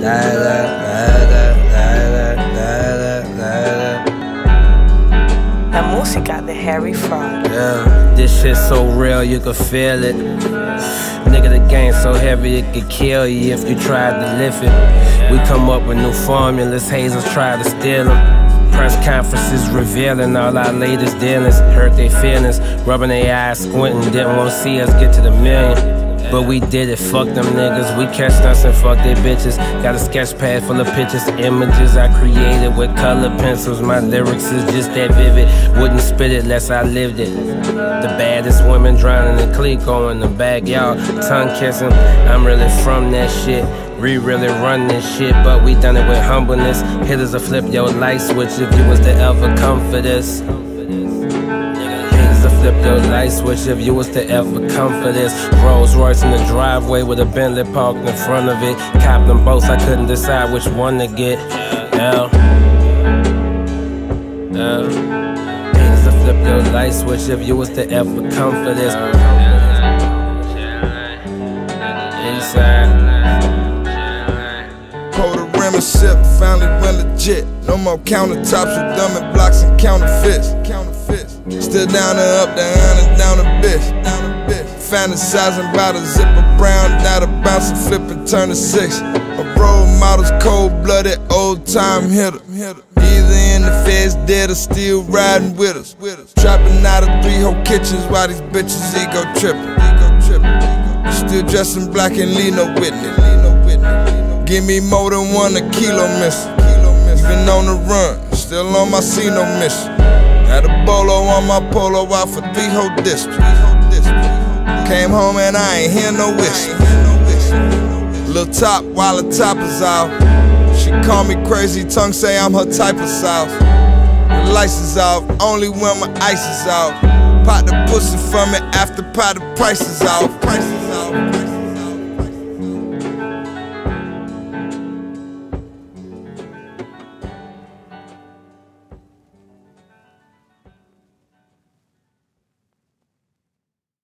La música de Harry Fraud. Yeah, this shit so real you can feel it. Nigga, the game so heavy it could kill you if you tried to lift it. We come up with new formulas, hazers try to steal them. Press conferences revealing all our latest dealings. Hurt their feelings, rubbing their eyes, squinting. Didn't want to see us get to the million, but we did it, fuck them niggas. We catch stunts and fuck they bitches. Got a sketch pad full of pictures, images I created with color pencils. My lyrics is just that vivid. Wouldn't spit it less I lived it. The baddest women drowning in Clico in the backyard, tongue kissing. I'm really from that shit. We really run this shit, but we done it with humbleness. Hitters will flip your light switch if you was to ever come for this. Flip your light switch if you was to ever come for this. Rolls Royce in the driveway with a Bentley parked in front of it. Copped them both, I couldn't decide which one to get. Niggas to flip your light switch if you was to ever come for this. Inside. Pull the rim and sip, finally went legit. No more countertops with dummy blocks and counterfeits. Still down and up, down and down a bitch. Fantasizing about a zipper brown, not a bounce and flip and turn to 6. My role model's cold-blooded, old-time hitter. Either in the feds dead or still riding with us. Trapping out of 3-hole kitchens while these bitches ego tripping. Still dressed in black and leave no witness. Give me more than 1 a kilo missing. Even on the run, still on my C-no mission. Had a bolo on my polo out for 3-hole district. Came home and I ain't hear no whistle. Lil' top while the top is out. She call me crazy, tongue say I'm her type of south. The lights is off, only when my ice is out. Pop the pussy for me after pop the price is out.